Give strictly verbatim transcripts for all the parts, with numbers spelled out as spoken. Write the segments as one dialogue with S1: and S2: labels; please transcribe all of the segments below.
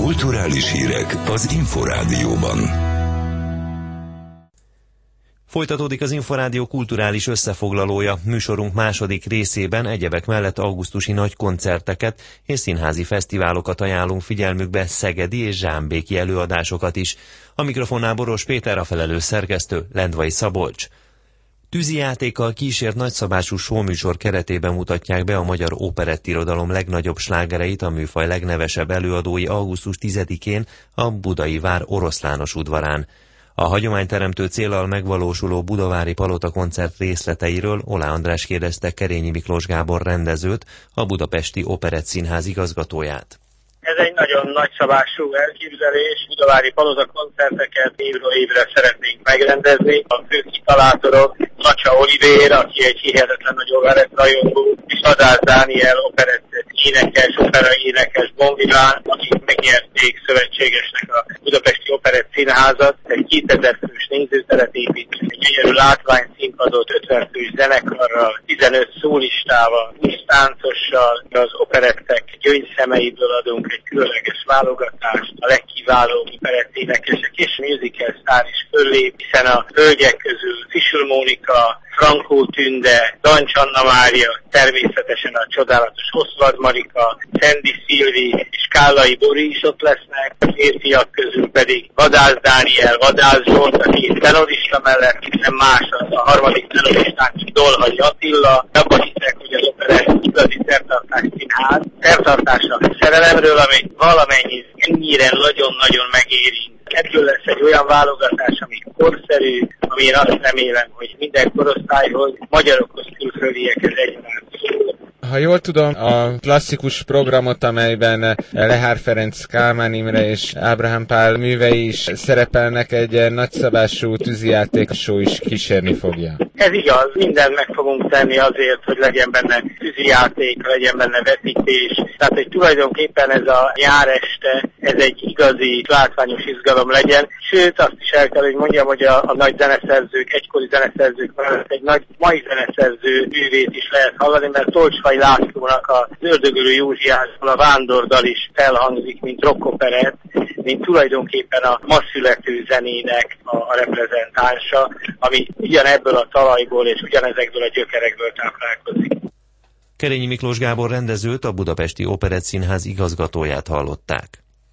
S1: Kulturális hírek az Inforádióban.
S2: Folytatódik az Inforádió kulturális összefoglalója. Műsorunk második részében egyebek mellett augusztusi nagy koncerteket és színházi fesztiválokat ajánlunk figyelmükbe, szegedi és zsámbéki előadásokat is. A mikrofonnál Boros Péter, a felelős szerkesztő Lendvai Szabolcs. Tűzijátékkal kísért nagyszabású showműsor keretében mutatják be a magyar operettirodalom legnagyobb slágereit a műfaj legnevesebb előadói augusztus tizedikén a Budai Vár Oroszlános udvarán. A hagyományteremtő céllal megvalósuló Budavári Palota koncert részleteiről Olá András kérdezte Kerényi Miklós Gábor rendezőt, a Budapesti Operettszínház igazgatóját.
S3: Ez egy nagyon nagyszabású elképzelés. Budavári Palota koncerteket évről évre szeretnénk megrendezni. A fő kitalátorok Lacsa Olivér, aki egy hihetetlen nagy operett rajongó, és Vadász Dániel operett énekes, opera énekes Bonviván, akik megnyerték szövetségesnek a Budapesti Operettszínházat. Egy kétezer fős nézőteret építünk, egy gyönyörű látványszínpadot, ötven fős zenekarral, tizenöt szólistával, húsz táncossal, az operettek gyöngyszemeiből adunk egy különleges válogatást, a legkiválóbb operetténekesek és musical sztár is föllép, hiszen a hölgyek közül Fischl Mónika, Frankó Tünde, Dancs Anna Mária, természetesen a csodálatos Oszlad Marika, Szendi Szilvi és Kállai Bori is ott lesznek, a férfiak közül pedig Vadász Dániel, Vadász Zsolt, aki tenorista mellett, hiszen más a harmadik tenoristánk Dolhai Attila. Abban hiszek, hogy az operett igazi szertartás színház, szertartása szerelemről, ami valamennyi ennyire nagyon-nagyon megérint. Ebből lesz egy olyan válogatás, ami korszerű, ami én azt remélem, hogy minden korosztályhoz, magyarokhoz, külföldiekhez egyaránt szól.
S4: Ha jól tudom, a klasszikus programot, amelyben Lehár Ferenc, Kálmán Imre és Ábrahám Pál művei is szerepelnek, egy nagyszabású tűzijáték show is kísérni fogja.
S3: Ez igaz, mindent meg fogunk tenni azért, hogy legyen benne tűzijáték, legyen benne vetítés. Tehát, hogy tulajdonképpen ez a nyáreste, ez egy igazi, látványos izgalom legyen. Sőt, azt is el kell, hogy mondjam, hogy a, a nagy zeneszerzők, egykori zeneszerzők mellett egy nagy mai zeneszerző művét is lehet hallani, mert Tolcsfai Lászlónak az Ördögölő Józsiásból a Vándordal is felhangzik, mint rockoperett, mint tulajdonképpen a ma születő zenének a, a reprezentánsa, ami ugyanebből a talajból és ugyanezekből a gyökerekből táplálkozik.
S2: Kerényi Miklós Gábor rendezőt, a Budapesti Operettszínház igazgatóját hallották.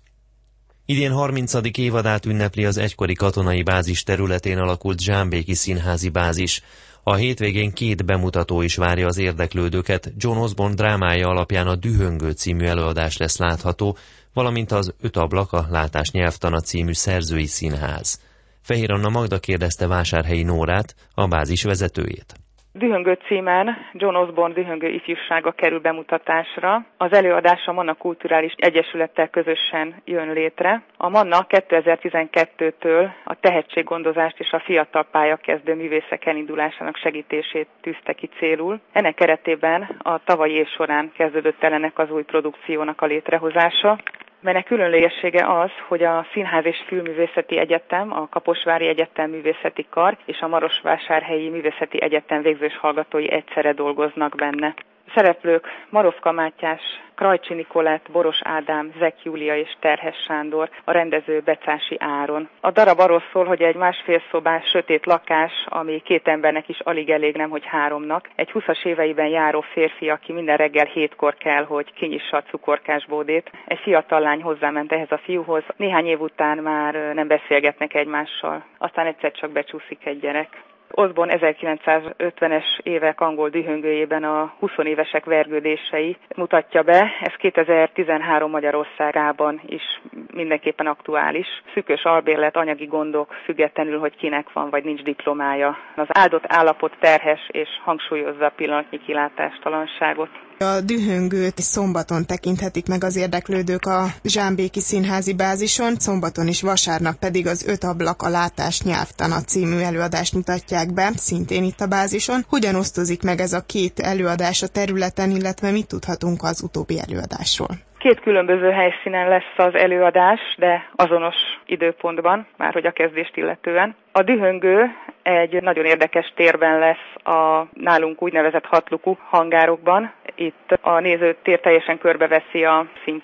S2: Idén harmincadik évadát ünnepli az egykori katonai bázis területén alakult zsámbéki színházi bázis. A hétvégén két bemutató is várja az érdeklődőket. John Osborne drámája alapján a Dühöngő című előadás lesz látható, valamint az Öt ablak, a Látás nyelvtana című szerzői színház. Fehér Anna Magda kérdezte Vásárhelyi Nórát, a bázis vezetőjét.
S5: Dühöngő címen John Osborne Dühöngő ifjúsága kerül bemutatásra. Az előadás a Manna Kulturális Egyesülettel közösen jön létre. A Manna kétezer-tizenkettőtől a tehetséggondozást és a fiatal pályakezdő művészek elindulásának segítését tűzte ki célul. Ennek keretében a tavalyi év során kezdődött el ennek az új produkciónak a létrehozása, melynek különlegessége az, hogy a Színház és Filmművészeti Egyetem, a Kaposvári Egyetem Művészeti Kar és a Marosvásárhelyi Művészeti Egyetem végzős hallgatói egyszerre dolgoznak benne. Szereplők Marofka Mátyás, Krajcsi Nikolett, Boros Ádám, Zek Júlia és Terhes Sándor, a rendező Becási Áron. A darab arról szól, hogy egy másfél szobás sötét lakás, ami két embernek is alig elég, nemhogy háromnak. Egy húszas éveiben járó férfi, aki minden reggel hétkor kell, hogy kinyissa a cukorkás bódét. Egy fiatal lány hozzáment ehhez a fiúhoz. Néhány év után már nem beszélgetnek egymással. Aztán egyszer csak becsúszik egy gyerek. Osborne ezerkilencszázötvenes évek angol dühöngőjében a húszévesek vergődései mutatja be. Ez kétezer-tizenhárom Magyarországában is mindenképpen aktuális. Szűkös albérlet, anyagi gondok, függetlenül, hogy kinek van vagy nincs diplomája. Az áldott állapot terhes és hangsúlyozza a pillanatnyi kilátástalanságot.
S6: A Dühöngőt szombaton tekinthetik meg az érdeklődők a Zsámbéki Színházi bázison, szombaton és vasárnap pedig az Öt ablak, a Látás nyelvtana című előadást mutatják be, szintén itt a bázison. Hogyan osztozik meg ez a két előadás a területen, illetve mit tudhatunk az utóbbi előadásról?
S5: Két különböző helyszínen lesz az előadás, de azonos időpontban, már hogy a kezdést illetően. A Dühöngő egy nagyon érdekes térben lesz a nálunk úgynevezett hatlukú hangárokban. Itt a néző tér teljesen körbeveszi a színpadot.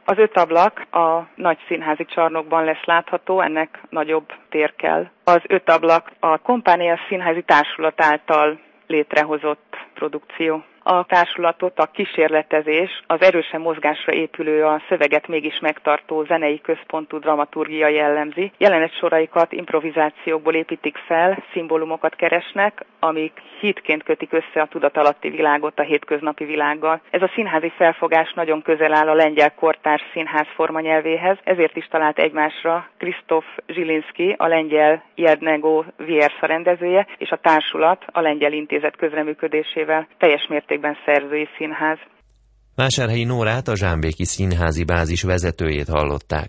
S5: Az öt ablak a nagy színházi csarnokban lesz látható, ennek nagyobb tér kell. Az öt ablak a Kompánia Színházi Társulat által létrehozott produkció. A társulatot a kísérletezés, az erősen mozgásra épülő, a szöveget mégis megtartó zenei központú dramaturgia jellemzi. Jelenet soraikat improvizációkból építik fel, szimbólumokat keresnek, amik hídként kötik össze a tudatalatti világot a hétköznapi világgal. Ez a színházi felfogás nagyon közel áll a lengyel kortárs színház formanyelvéhez, ezért is talált egymásra Krzysztof Zilinszky, a lengyel Jednego Wiersa rendezője, és a társulat a Lengyel Intézet közreműködésével teljes mértékben szerzői színház.
S2: Vásárhelyi Nórát, a Zsámbéki Színházi Bázis vezetőjét hallották.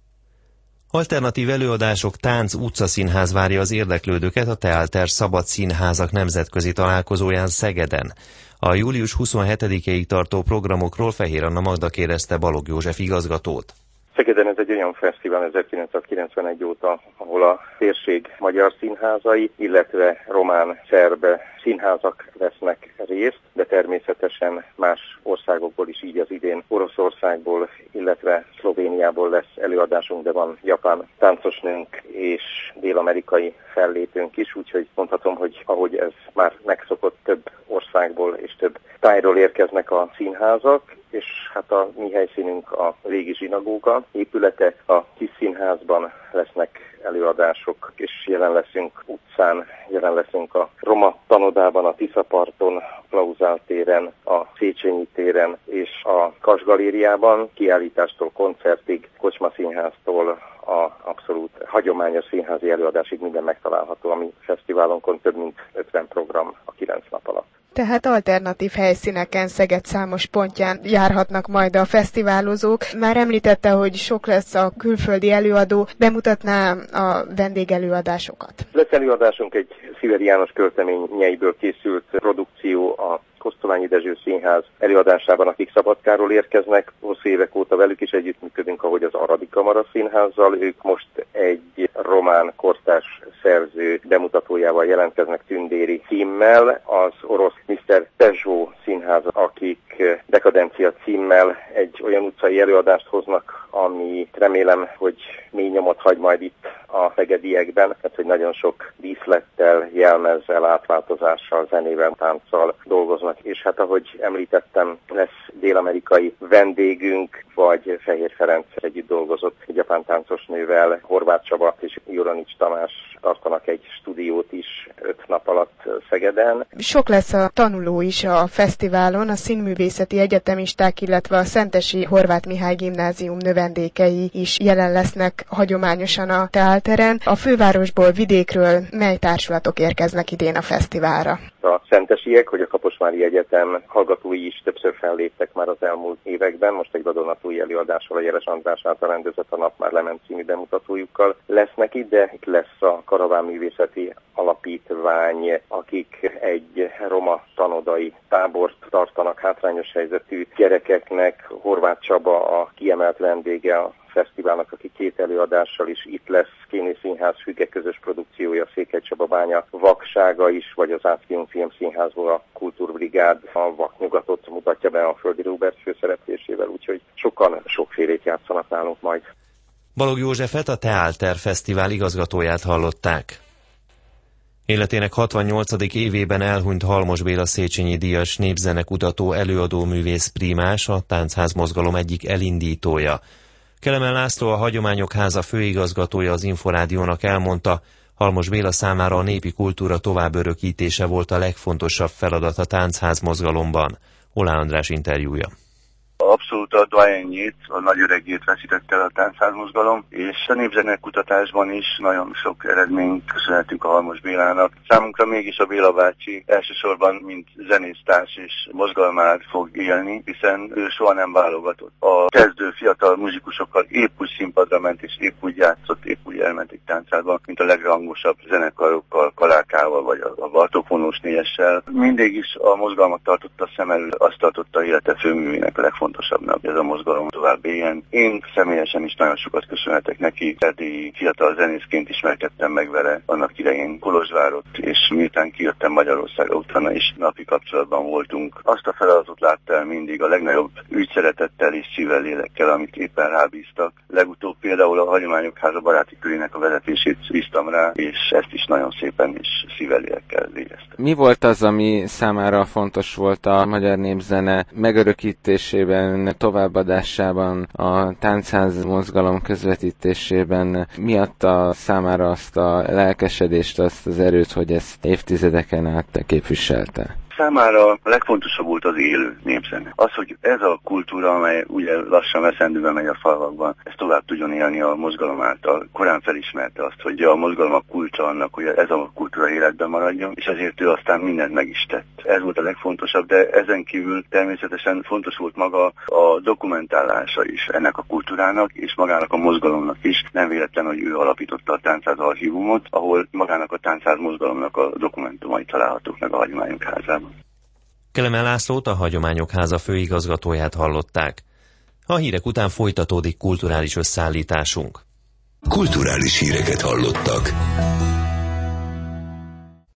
S2: Alternatív előadások, tánc, utcaszínház várja az érdeklődőket a Tealter Szabad Színházak nemzetközi találkozóján Szegeden. A július huszonhetedikéig tartó programokról Fehér Anna Magda kérdezte Balogh József igazgatót.
S7: Szegeden ez egy olyan fesztivál ezerkilencszázkilencvenegy óta, ahol a térség magyar színházai, illetve román, szerb színházak vesznek részt, de természetesen más országokból is, így az idén Oroszországból, illetve Szlovéniából lesz előadásunk, de van japán táncosnőnk és dél-amerikai fellépőnk is, úgyhogy mondhatom, hogy ahogy ez már megszokott, több országból és több tájról érkeznek a színházak, és hát a mi helyszínünk a régi zsinagóga épülete, a kis színházban lesznek előadások, és jelen leszünk utcán, jelen leszünk a Roma tanodában, a Tiszaparton, a Klauzál téren, a Széchenyi téren és a Kas galériában, kiállítástól koncertig, Kocsma színháztól a abszolút hagyományos színházi előadásig minden megtalálható, ami fesztiválonkon több mint ötven program a kilenc nap alatt.
S6: Tehát alternatív helyszíneken, Szeged számos pontján járhatnak majd a fesztiválozók. Már említette, hogy sok lesz a külföldi előadó, bemutatná a vendégelőadásokat.
S7: Lesz előadásunk egy Sziveri János költeményeiből készült produkció a Kosztolányi Dezső Színház előadásában, akik Szabadkáról érkeznek. Hosszú évek óta velük is együttműködünk, ahogy az Aradi Kamara Színházzal. Ők most egy román kortárs szerző bemutatójával jelentkeznek Tündéri címmel. Az orosz miszter Pezsó Színház, akik Dekadencia címmel egy olyan utcai előadást hoznak, ami remélem, hogy mély nyomot hagy majd itt a szegediekben, tehát hogy nagyon sok díszlettel, jelmezzel, átváltozással, zenével, tánccal dolgoznak, és hát ahogy említettem, lesz dél-amerikai vendégünk, vagy Fehér Ferenc együtt dolgozott egy japán táncosnővel, Horváth Csaba és Juranics Tamás tartanak egy stúdiót is öt nap alatt Szegeden.
S6: Sok lesz a tanuló is a fesztiválon, a színművészeti egyetemisták, illetve a Szentesi Horváth Mihály Gimnázium növendékei is jelen lesznek hagyományosan a teáteren. A fővárosból, vidékről mely társulatok érkeznek idén a fesztiválra?
S7: A szentesiek, hogy a Kaposvári Egyetem hallgatói is többször felléptek már az elmúlt években, most egy vadonatúj előadással, a Jeles András által rendezett A Nap már lement című bemutatójukkal lesznek itt, de itt lesz a Karaván Művészeti Alapítvány, akik egy roma tanodai tábort tartanak hátrányos helyzetű gyerekeknek. Horváth Csaba a kiemelt vendége a fesztiválnak, aki két előadással is itt lesz, Kéné Színház függe közös produkciója, Székely Csaba bánya vaksága is, vagy az Áckium Filmszínházból a Kultúrbrigád a vaknyugatot mutatja be a Földi Róbert főszereplésével, úgyhogy sokan sokfélét játszanak nálunk majd.
S2: Balogh Józsefet, a Tealter Fesztivál igazgatóját hallották. Életének hatvannyolcadik évében elhunyt Halmos Béla Széchenyi díjas népzenekutató, előadóművész prímás, a Táncház mozgalom egyik elindítója. Kelemen László, a Hagyományok Háza főigazgatója az Inforádiónak elmondta, Halmos Béla számára a népi kultúra továbbörökítése volt a legfontosabb feladat a Táncház mozgalomban. Olá András interjúja.
S8: Abszolút a doyenjét, a nagyöregét veszítette el a Táncház mozgalom, és a népzenekutatásban is nagyon sok eredményt köszönhetünk a Halmos Bélának. Számunkra mégis a Béla bácsi elsősorban mint zenésztárs és mozgalmár fog élni, hiszen ő soha nem válogatott. A kezdő fiatal muzsikusokkal épp úgy színpadra ment és épp úgy játszott, épp úgy elmenték táncában, mint a legrangosabb zenekarokkal, Kalákával vagy a Bartók-vonós négyessel. Mindig is a mozgalmat tartotta szem elől, azt tartotta élete főművének a legfontosabbnak, ez a mozgalom tovább éljen. Én személyesen is nagyon sokat köszönhetek neki, erdélyi fiatal zenészként ismerkedtem meg vele annak idején Kolozsvárot, és miután kijöttem Magyarországra, utána is napi kapcsolatban voltunk. Azt a feladatot látta el mindig a legnagyobb ügyszeretettel és szívvel, lélekkel, amit éppen rábíztak. Legutóbb például a Hagyományok Háza baráti körének a vezetését bíztam rá, és ezt is nagyon szépen és szívvel, lélekkel végezte.
S4: Mi volt az, ami számára fontos volt a magyar népzene megörökítésében, továbbadásában, a táncház mozgalom közvetítésében? Mi adta számára azt a lelkesedést, azt az erőt, hogy ezt évtizedeken át képviselte?
S8: Számára a legfontosabb volt az élő népzene. Az, hogy ez a kultúra, amely ugye lassan veszendőbe megy a falvakban, ez tovább tudjon élni a mozgalom által. Korán felismerte azt, hogy a mozgalom a kulcsa annak, hogy ez a kultúra életben maradjon, és ezért ő aztán mindent meg is tett. Ez volt a legfontosabb, de ezen kívül természetesen fontos volt maga a dokumentálása is ennek a kultúrának, és magának a mozgalomnak is. Nem véletlen, hogy ő alapította a Táncház archívumot, ahol magának a táncház mozgalomnak a dokumentumai találhatók meg a Hagyományok Házában.
S2: Kelemen Lászlót, a Hagyományok Háza főigazgatóját hallották. A hírek után folytatódik kulturális összeállításunk.
S1: Kulturális híreket hallottak.